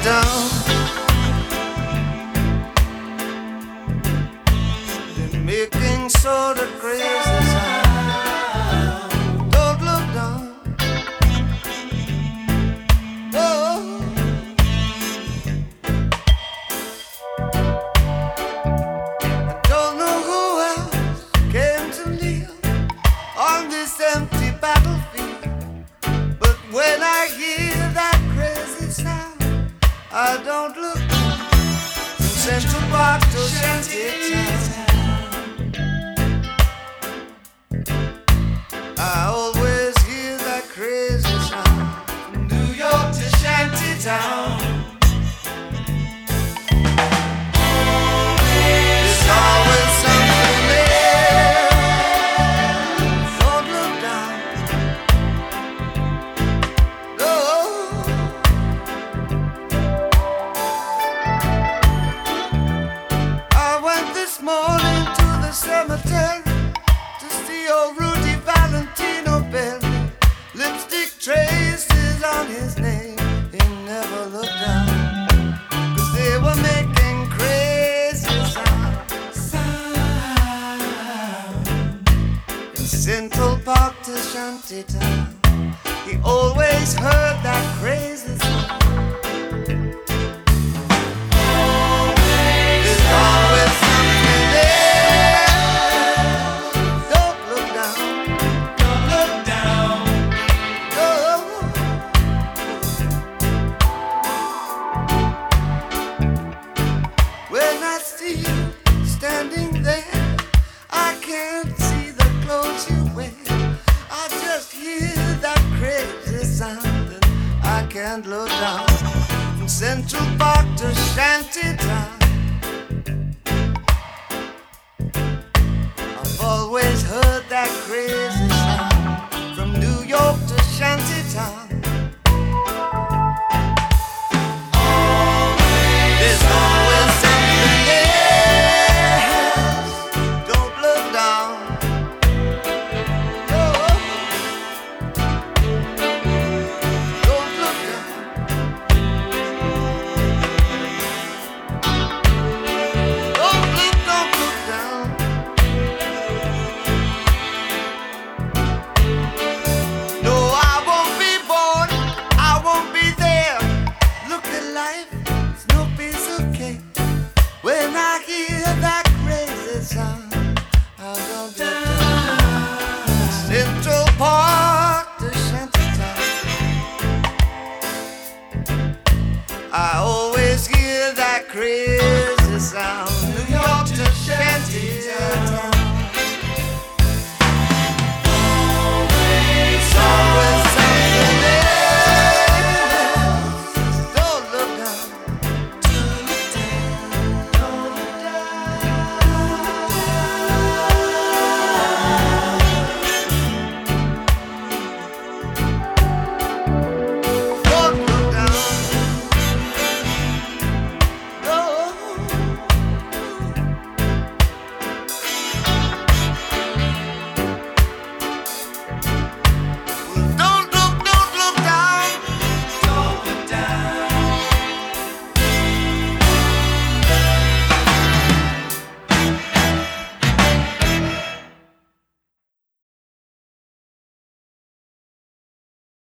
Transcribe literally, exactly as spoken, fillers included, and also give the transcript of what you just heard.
down. They're making sort of crazy sound. Don't look down. Oh. I don't know who else came to live on this empty battlefield, but when I hear that crazy sound, I don't look down. From Central Park to Shantytown, I always hear that crazy sound. From New York to Shantytown, there's always something there. Don't look down. No. I went this morning to the cemetery to see old Rudy Valentino buried. Lipstick traces on his name. He never looked down, 'cause they were making crazy sound. Sound. In Central Park to Shantytown, he always heard that crazy sound. There's always something there. Don't look down. Don't look down. No. When I see you standing there, I can't see the clothes you wear. I just hear that crazy sound, and I can't look down. From Central Park to Shantytown, I've always heard that crazy sound. From New York to Shantytown, there's always something else. Don't look down. No. Don't look down. Don't look, don't look down. No, I won't be born, I won't be there. Look at life, it's no piece of cake. When I hear that crazy sound, I don't look down. Central Park to Shantytown, I